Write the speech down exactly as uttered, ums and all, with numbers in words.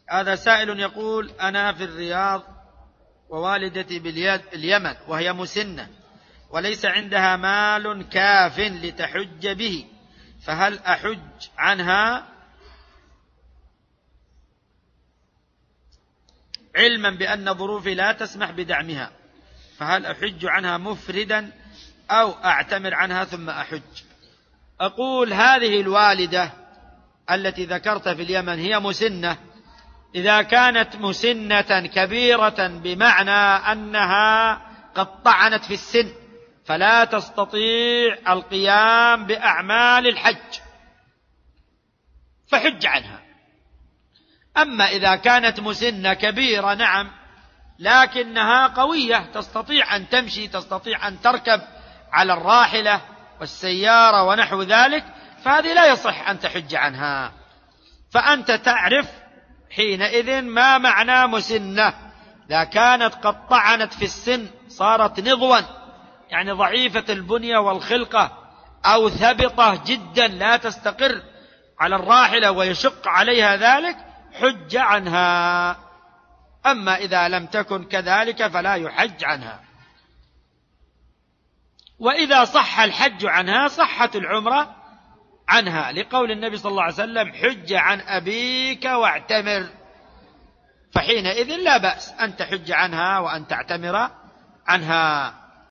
هذا سائل يقول: أنا في الرياض ووالدتي باليمن وهي مسنة وليس عندها مال كاف لتحج به، فهل أحج عنها علما بأن ظروفي لا تسمح بدعمها؟ فهل أحج عنها مفردا أو أعتمر عنها ثم أحج؟ أقول: هذه الوالدة التي ذكرت في اليمن هي مسنة. إذا كانت مسنة كبيرة بمعنى أنها قد طعنت في السن فلا تستطيع القيام بأعمال الحج فحج عنها. أما إذا كانت مسنة كبيرة نعم لكنها قوية تستطيع أن تمشي، تستطيع أن تركب على الراحلة والسيارة ونحو ذلك، فهذه لا يصح أن تحج عنها. فأنت تعرف حينئذ ما معنى مسنة. إذا كانت قد طعنت في السن صارت نضوا يعني ضعيفة البنية والخلقة أو ثبطة جدا لا تستقر على الراحلة ويشق عليها ذلك، حج عنها. أما إذا لم تكن كذلك فلا يحج عنها. وإذا صح الحج عنها صحت العمرة عنها، لقول النبي صلى الله عليه وسلم: حج عن أبيك واعتمر. فحينئذ لا بأس أن تحج عنها وأن تعتمر عنها.